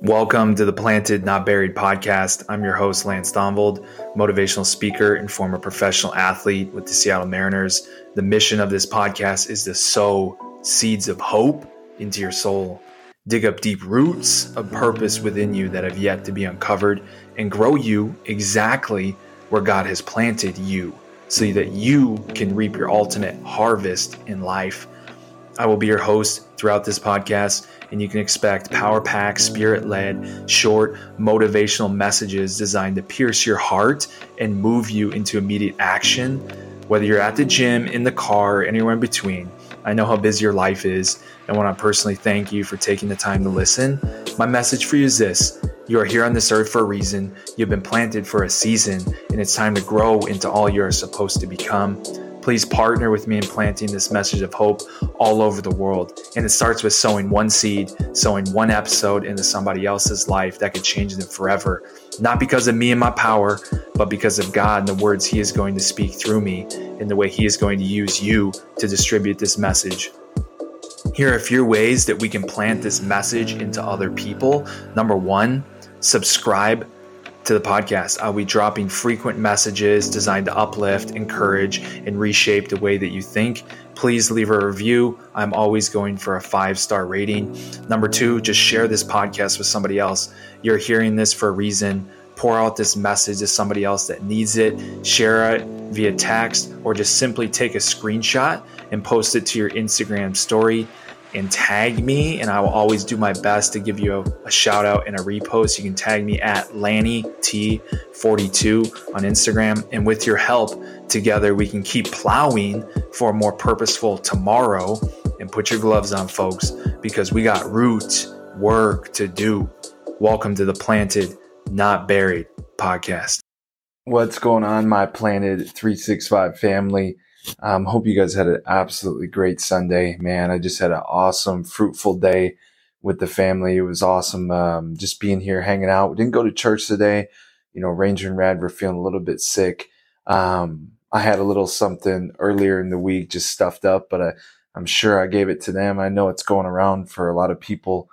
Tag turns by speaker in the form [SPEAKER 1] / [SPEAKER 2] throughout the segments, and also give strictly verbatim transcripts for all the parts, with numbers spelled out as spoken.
[SPEAKER 1] Welcome to the Planted Not Buried podcast. I'm your host, Lance Donvold, motivational speaker and former professional athlete with the Seattle Mariners. The mission of this podcast is to sow seeds of hope into your soul, dig up deep roots of purpose within you that have yet to be uncovered, and grow you exactly where God has planted you so that you can reap your ultimate harvest in life. I will be your host throughout this podcast, and you can expect power-packed, spirit-led, short, motivational messages designed to pierce your heart and move you into immediate action. Whether you're at the gym, in the car, or anywhere in between, I know how busy your life is, and I want to personally thank you for taking the time to listen. My message for you is this: you are here on this earth for a reason. You've been planted for a season, and it's time to grow into all you're supposed to become. Please partner with me in planting this message of hope all over the world. And it starts with sowing one seed, sowing one episode into somebody else's life that could change them forever. Not because of me and my power, but because of God and the words He is going to speak through me and the way He is going to use you to distribute this message. Here are a few ways that we can plant this message into other people. Number one, subscribe to the podcast. I'll be dropping frequent messages designed to uplift, encourage, and reshape the way that you think. Please leave a review. I'm always going for a five-star rating. Number two, just share this podcast with somebody else. You're hearing this for a reason. Pour out this message to somebody else that needs it. Share it via text, or just simply take a screenshot and post it to your Instagram story and tag me, and I will always do my best to give you a, a shout out and a repost. You can tag me at Lanny T forty-two on Instagram, and with your help, together we can keep plowing for a more purposeful tomorrow. And put your gloves on, folks, because we got root work to do. Welcome to the Planted Not Buried podcast. What's going on, my Planted three sixty-five family? Um, hope you guys had an absolutely great Sunday, man. I just had an awesome, fruitful day with the family. It was awesome. Um, just being here, hanging out. We didn't go to church today. You know, Ranger and Rad were feeling a little bit sick. Um, I had a little something earlier in the week, just stuffed up, but I, I'm sure I gave it to them. I know it's going around for a lot of people.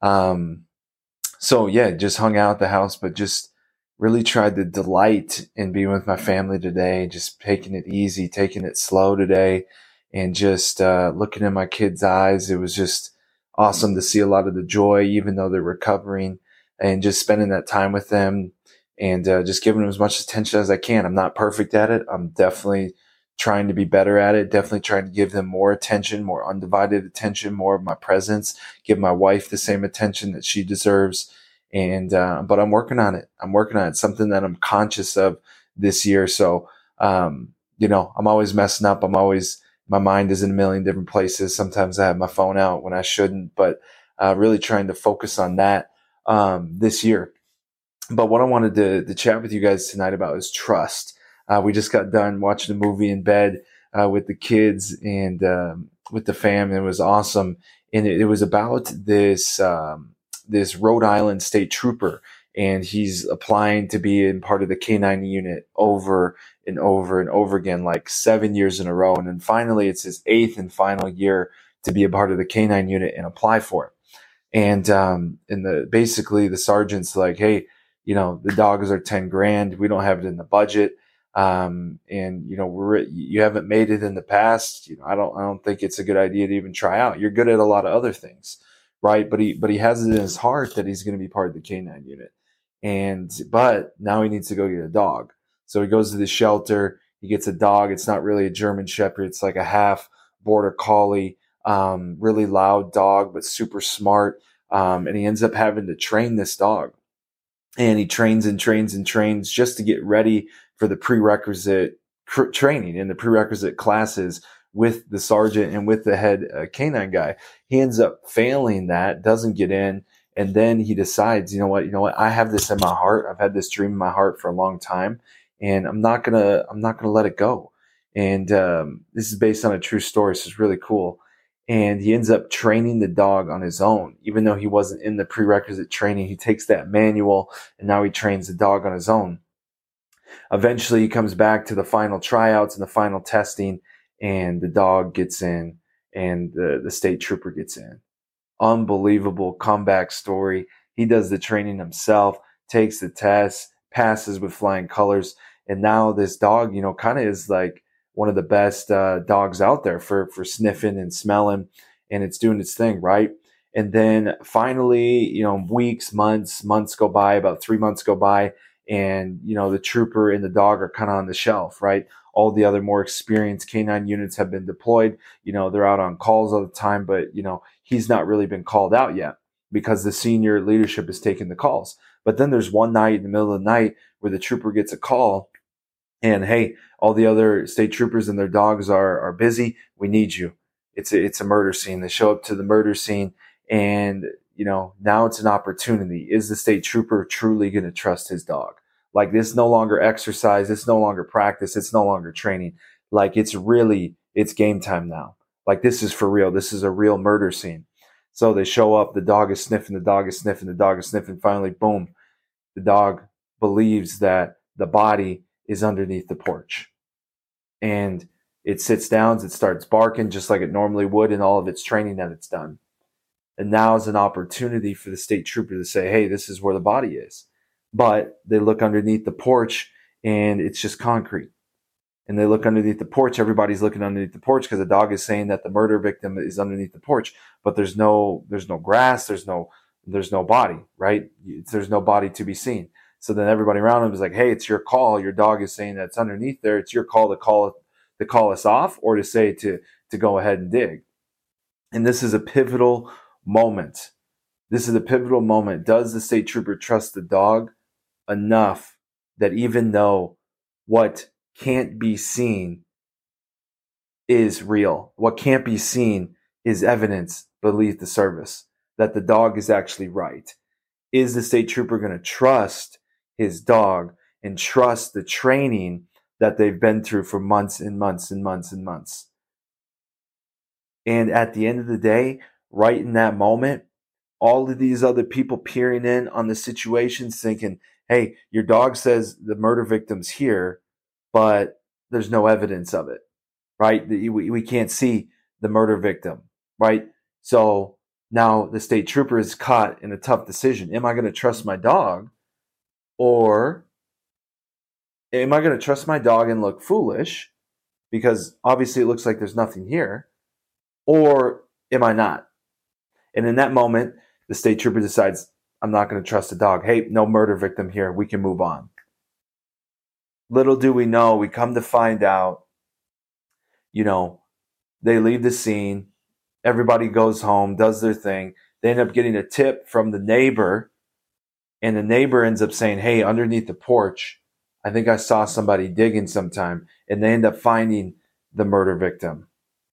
[SPEAKER 1] Um, so yeah, just hung out at the house, but just really tried to delight in being with my family today, just taking it easy, taking it slow today, and just uh, looking in my kids' eyes. It was just awesome to see a lot of the joy, even though they're recovering, and just spending that time with them and uh, just giving them as much attention as I can. I'm not perfect at it. I'm definitely trying to be better at it, definitely trying to give them more attention, more undivided attention, more of my presence, give my wife the same attention that she deserves. And, uh, but I'm working on it. I'm working on it. Something that I'm conscious of this year. So, um, you know, I'm always messing up. I'm always, my mind is in a million different places. Sometimes I have my phone out when I shouldn't, but, uh, really trying to focus on that, um, this year. But what I wanted to, to chat with you guys tonight about is trust. Uh, we just got done watching a movie in bed, uh, with the kids and, um, with the fam. It was awesome. And it, it was about this, um, this Rhode Island state trooper, and he's applying to be in part of the K nine unit over and over and over again, like seven years in a row. And then finally it's his eighth and final year to be a part of the K nine unit and apply for it. And, um, and the, basically the sergeant's like, hey, you know, the dogs are ten grand. We don't have it in the budget. Um, and you know, we're, you haven't made it in the past. You know, I don't, I don't think it's a good idea to even try out. You're good at a lot of other things. Right. But he, but he has it in his heart that he's going to be part of the K nine unit. And, but now he needs to go get a dog. So he goes to the shelter. He gets a dog. It's not really a German Shepherd. It's like a half border collie, um, really loud dog, but super smart. Um, and he ends up having to train this dog, and he trains and trains and trains just to get ready for the prerequisite cr- training and the prerequisite classes with the sergeant and with the head uh, canine guy. He ends up failing that, doesn't get in. And then he decides, you know what, you know what, I have this in my heart. I've had this dream in my heart for a long time, and I'm not going to, I'm not going to let it go. And, um, this is based on a true story. So it's really cool. And he ends up training the dog on his own, even though he wasn't in the prerequisite training. He takes that manual and now he trains the dog on his own. Eventually he comes back to the final tryouts and the final testing, and the dog gets in and the, the state trooper gets in. Unbelievable comeback story.
[SPEAKER 2] He does the training himself, takes the test, passes with flying colors. And now this dog, you know, kind of is like one of the best uh, dogs out there for, for sniffing and smelling, and it's doing its thing, right? And then finally, you know, weeks, months, months go by, about three months go by, and, you know, the trooper and the dog are kind of on the shelf, right? All the other more experienced canine units have been deployed. You know, they're out on calls all the time, but, you know, he's not really been called out yet because the senior leadership is taking the calls. But then there's one night in the middle of the night where the trooper gets a call and, hey, all the other state troopers and their dogs are, are busy. We need you. It's a, it's a murder scene. They show up to the murder scene, and, you know, now it's an opportunity. Is the state trooper truly going to trust his dog? Like, this no longer exercise. It's no longer practice. It's no longer training. Like, it's really, it's game time now. Like, this is for real. This is a real murder scene. So they show up. The dog is sniffing. The dog is sniffing. The dog is sniffing. Finally, boom. The dog believes that the body is underneath the porch. And it sits down. It starts barking just like it normally would in all of its training that it's done. And now is an opportunity for the state trooper to say, hey, this is where the body is. But they look underneath the porch and it's just concrete. And they look underneath the porch. Everybody's looking underneath the porch because the dog is saying that the murder victim is underneath the porch. But there's no, there's no grass. There's no, there's no body, right? There's no body to be seen. So then everybody around him is like, hey, it's your call. Your dog is saying that it's underneath there. It's your call to call to call us off, or to say to, to go ahead and dig. And this is a pivotal moment. This is a pivotal moment. Does the state trooper trust the dog enough that even though what can't be seen is real, what can't be seen is evidence beneath the surface that the dog is actually right? Is the state trooper going to trust his dog and trust the training that they've been through for months and months and months and months? And at the end of the day, right in that moment, all of these other people peering in on the situations thinking, hey, your dog says the murder victim's here, but there's no evidence of it, right? We, we can't see the murder victim, right? So now the state trooper is caught in a tough decision. Am I going to trust my dog, or am I going to trust my dog and look foolish because obviously it looks like there's nothing here, or am I not? And in that moment, the state trooper decides, I'm not going to trust the dog. Hey, no murder victim here. We can move on. Little do we know, we come to find out, you know, they leave the scene. Everybody goes home, does their thing. They end up getting a tip from the neighbor, and the neighbor ends up saying, hey, underneath the porch, I think I saw somebody digging sometime. And they end up finding the murder victim.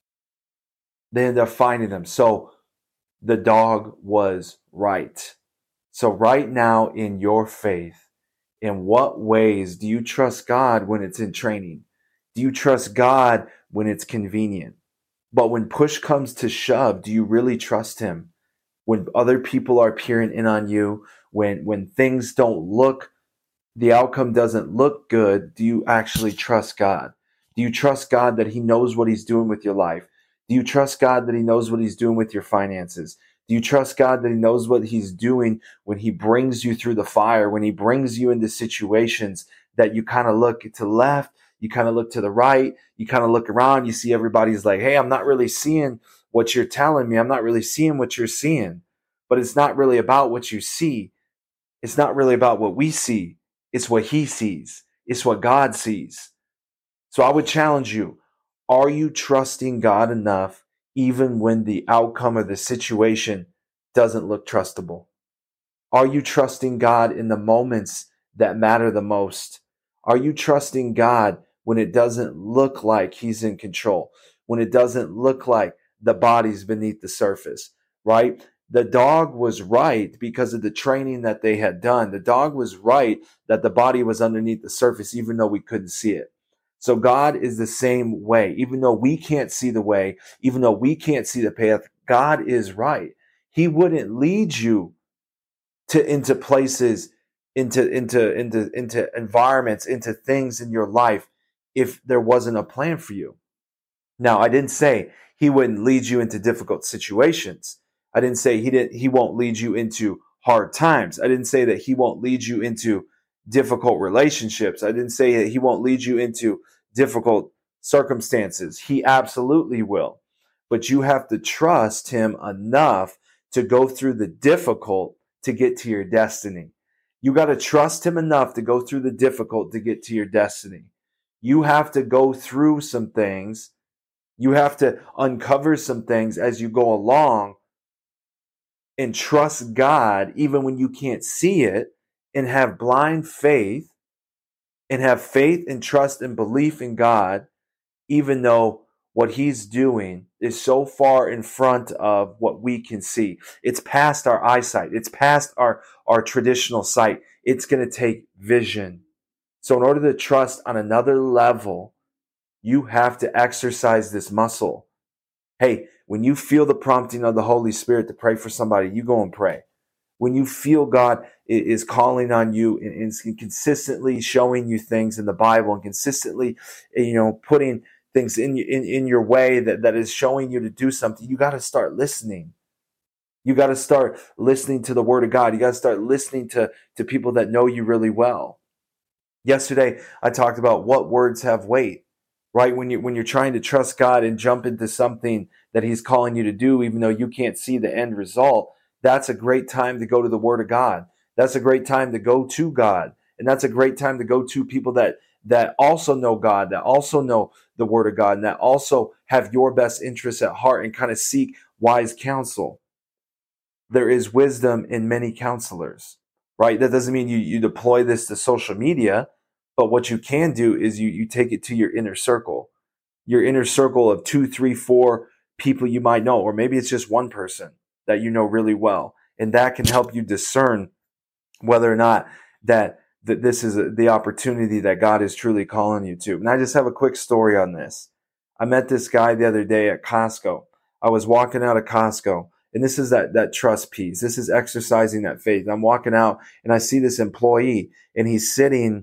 [SPEAKER 2] They end up finding them. So the dog was right. So right now in your faith, in what ways do you trust God when it's in training? Do you trust God when it's convenient? But when push comes to shove, do you really trust him? When other people are peering in on you, when when things don't look, the outcome doesn't look good, do you actually trust God? Do you trust God that he knows what he's doing with your life? Do you trust God that he knows what he's doing with your finances? Do you trust God that he knows what he's doing when he brings you through the fire, when he brings you into situations that you kind of look to the left, you kind of look to the right, you kind of look around, you see everybody's like, hey, I'm not really seeing what you're telling me. I'm not really seeing what you're seeing. But it's not really about what you see. It's not really about what we see. It's what he sees. It's what God sees. So I would challenge you. Are you trusting God enough even when the outcome of the situation doesn't look trustable? Are you trusting God in the moments that matter the most? Are you trusting God when it doesn't look like he's in control? When it doesn't look like the body's beneath the surface, right? The dog was right because of the training that they had done. The dog was right that the body was underneath the surface, even though we couldn't see it. So God is the same way. Even though we can't see the way, even though we can't see the path, God is right. He wouldn't lead you to into places, into into into into environments, into things in your life if there wasn't a plan for you. Now, I didn't say he wouldn't lead you into difficult situations. I didn't say he didn't he won't lead you into hard times. I didn't say that he won't lead you into difficult relationships. I didn't say that he won't lead you into difficult circumstances. He absolutely will. But you have to trust him enough to go through the difficult to get to your destiny. You got to trust him enough to go through the difficult to get to your destiny. You have to go through some things. You have to uncover some things as you go along and trust God even when you can't see it, and have blind faith and have faith and trust and belief in God, even though what he's doing is so far in front of what we can see. It's past our eyesight. It's past our, our traditional sight. It's going to take vision. So in order to trust on another level, you have to exercise this muscle. Hey, when you feel the prompting of the Holy Spirit to pray for somebody, you go and pray. When you feel God is calling on you and consistently showing you things in the Bible and consistently, you know, putting things in, in, in your way that, that is showing you to do something, you got to start listening. You got to start listening to the Word of God. You got to start listening to, to people that know you really well. Yesterday, I talked about what words have weight, right? When you, when you're trying to trust God and jump into something that he's calling you to do, even though you can't see the end result, that's a great time to go to the Word of God. That's a great time to go to God. And that's a great time to go to people that, that also know God, that also know the Word of God, and that also have your best interests at heart and kind of seek wise counsel. There is wisdom in many counselors, right? That doesn't mean you, you deploy this to social media, but what you can do is you, you take it to your inner circle, your inner circle of two, three, four people you might know, or maybe it's just one person that you know really well. And that can help you discern whether or not that, that this is a, the opportunity that God is truly calling you to. And I just have a quick story on this. I met this guy the other day at Costco. I was walking out of Costco, and this is that, that trust piece. This is exercising that faith. I'm walking out and I see this employee, and he's sitting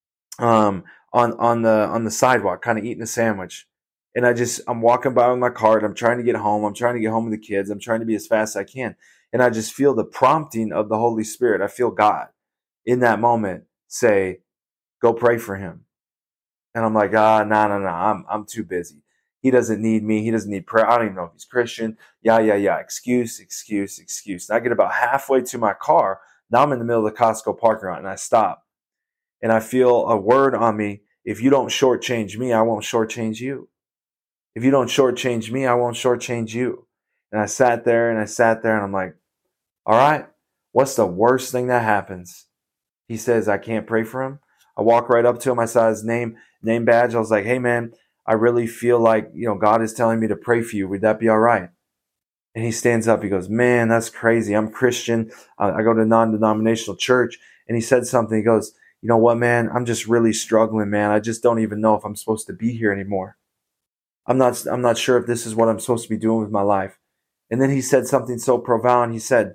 [SPEAKER 2] um, on, on the, on the sidewalk, kind of eating a sandwich. And I just, I'm walking by with my cart. I'm trying to get home. I'm trying to get home with the kids. I'm trying to be as fast as I can. And I just feel the prompting of the Holy Spirit. I feel God in that moment say, go pray for him. And I'm like, ah, no, no, no, I'm, I'm too busy. He doesn't need me. He doesn't need prayer. I don't even know if he's Christian. Yeah, yeah, yeah. Excuse, excuse, excuse. And I get about halfway to my car. Now I'm in the middle of the Costco parking lot, and I stop. And I feel a word on me. If you don't shortchange me, I won't shortchange you. If you don't shortchange me, I won't shortchange you. And I sat there and I sat there and I'm like, all right, what's the worst thing that happens? He says, I can't pray for him. I walk right up to him. I saw his name, name badge. I was like, hey man, I really feel like, you know, God is telling me to pray for you. Would that be all right? And he stands up. He goes, man, that's crazy. I'm Christian. Uh, I go to a non-denominational church. And he said something. He goes, you know what, man, I'm just really struggling, man. I just don't even know if I'm supposed to be here anymore. I'm not, I'm not sure if this is what I'm supposed to be doing with my life. And then he said something so profound. He said,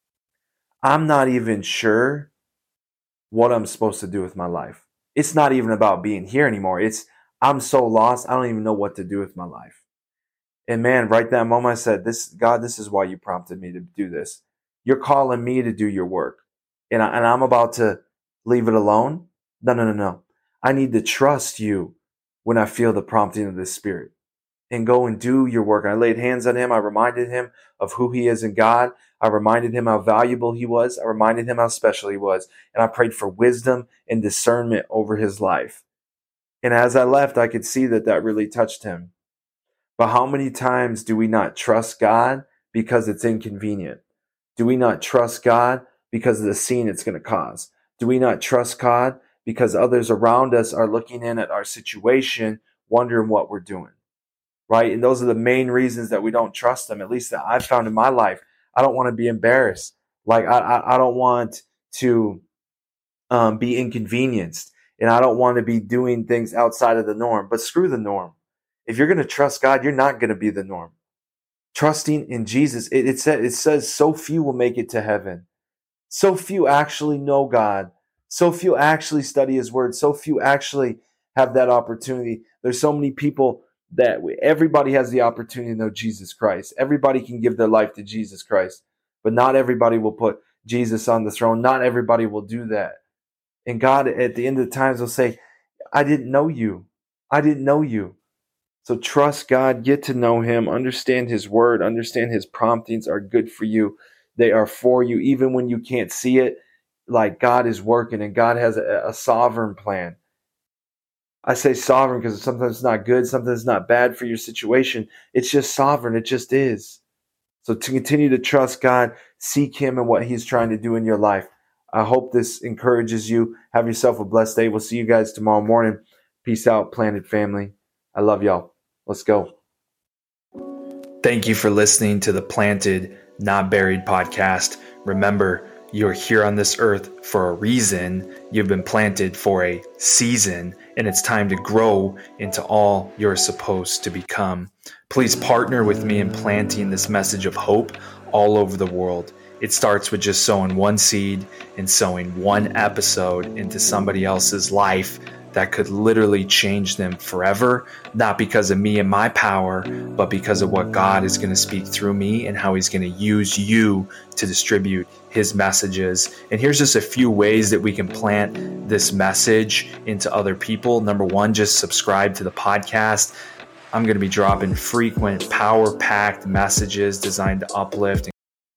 [SPEAKER 2] I'm not even sure what I'm supposed to do with my life. It's not even about being here anymore. It's, I'm so lost. I don't even know what to do with my life. And man, right that moment I said, this, God, this is why you prompted me to do this. You're calling me to do your work. And, I, and I'm about to leave it alone. No, no, no, no. I need to trust you when I feel the prompting of the Spirit, and go and do your work. I laid hands on him. I reminded him of who he is in God. I reminded him how valuable he was. I reminded him how special he was. And I prayed for wisdom and discernment over his life. And as I left, I could see that that really touched him. But how many times do we not trust God because it's inconvenient? Do we not trust God because of the scene it's going to cause? Do we not trust God because others around us are looking in at our situation, wondering what we're doing? Right? And those are the main reasons that we don't trust them, at least that I've found in my life. I don't want to be embarrassed. Like, I, I, I don't want to um, be inconvenienced. And I don't want to be doing things outside of the norm. But screw the norm. If you're going to trust God, you're not going to be the norm. Trusting in Jesus, it, it, says, it says so few will make it to heaven. So few actually know God. So few actually study his word. So few actually have that opportunity. There's so many people that everybody has the opportunity to know Jesus Christ. Everybody can give their life to Jesus Christ, but not everybody will put Jesus on the throne. Not everybody will do that. And God, at the end of the times, will say, I didn't know you. I didn't know you. So trust God, get to know him, understand his word, understand his promptings are good for you. They are for you. Even when you can't see it, like God is working and God has a, a sovereign plan. I say sovereign because sometimes it's not good, sometimes it's not bad for your situation. It's just sovereign. It just is. So to continue to trust God, seek him and what he's trying to do in your life. I hope this encourages you. Have yourself a blessed day. We'll see you guys tomorrow morning. Peace out, Planted family. I love y'all. Let's go.
[SPEAKER 1] Thank you for listening to the Planted, Not Buried podcast. Remember, you're here on this earth for a reason. You've been planted for a season, and it's time to grow into all you're supposed to become. Please partner with me in planting this message of hope all over the world. It starts with just sowing one seed and sowing one episode into somebody else's life that could literally change them forever, not because of me and my power, but because of what God is going to speak through me and how he's going to use you to distribute his messages. And here's just a few ways that we can plant this message into other people. Number one, just subscribe to the podcast. I'm going to be dropping frequent, power-packed messages designed to uplift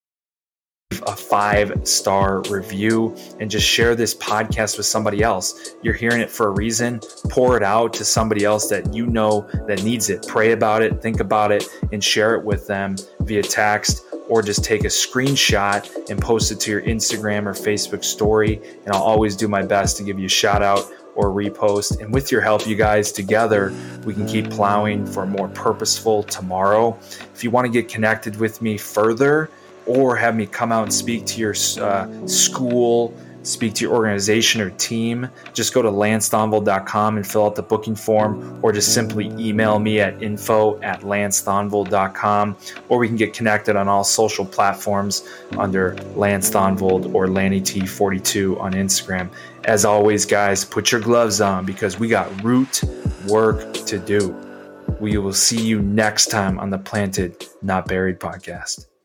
[SPEAKER 1] a five-star review and just share this podcast with somebody else. You're hearing it for a reason. Pour it out to somebody else that you know that needs it. Pray about it, think about it, and share it with them via text, or just take a screenshot and post it to your Instagram or Facebook story. And I'll always do my best to give you a shout out or repost. And with your help, you guys, together, we can keep plowing for a more purposeful tomorrow. If you want to get connected with me further, or have me come out and speak to your uh, school, speak to your organization or team, just go to lance thonvold dot com and fill out the booking form, or just simply email me at info at lance thonvold dot com, or we can get connected on all social platforms under Lance Thonvold or Lanny T forty-two on Instagram. As always, guys, put your gloves on because we got root work to do. We will see you next time on the Planted, Not Buried podcast.